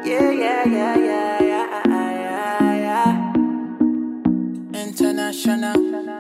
yeah. International.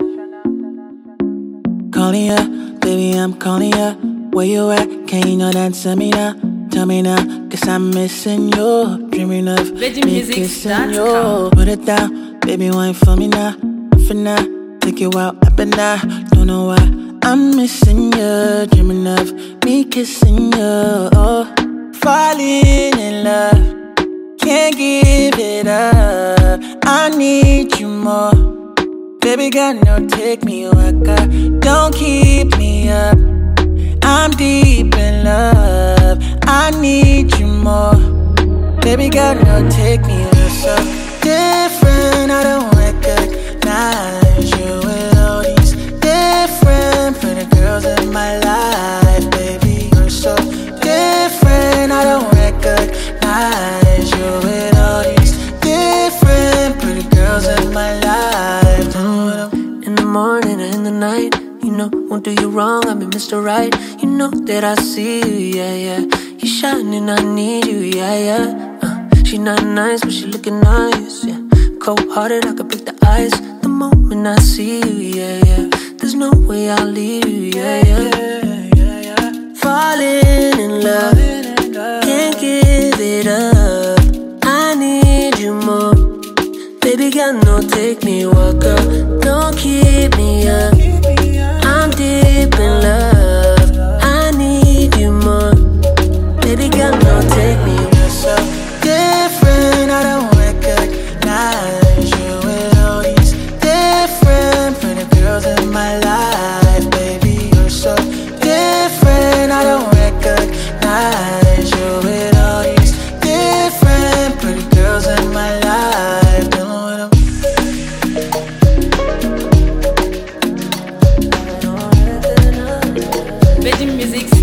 Calling ya, baby, I'm calling ya. Where you at? Can you not answer me now? Tell me now, cause I'm missing you. Dreaming of me kissing you. Put it down, baby, wine for me now. For now, take you out up and down. Don't know why I'm missing you. Dreaming of me kissing you. Oh, falling in love, can't give it up. I need you more. Baby girl, no, take me waka. Don't keep me up. I'm deep in love. I need you more. Baby girl, no, take me so different. I don't recognize you with all these different pretty girls in my life. Baby, you're so different. I don't recognize you with all these different pretty girls in my life. In the morning and in the night, you know, won't do you wrong, I've been Mr. Right. You know that I see you, yeah, yeah. You shining, I need you, yeah, yeah. She not nice, but she looking nice, yeah. Cold-hearted, I could break the ice. The moment I see you, yeah, yeah. There's no way I'll leave you, yeah, yeah. Falling in love, can't give it up. I need you more. Baby girl, no, take me waka. Don't keep me up. I'm deep in love. I need you more. Baby girl, no, take me. You're so different. I don't recognize you with all these different pretty girls in my life. Baby, you're so different. I don't recognize you with all these different pretty girls in my life. Virgin Music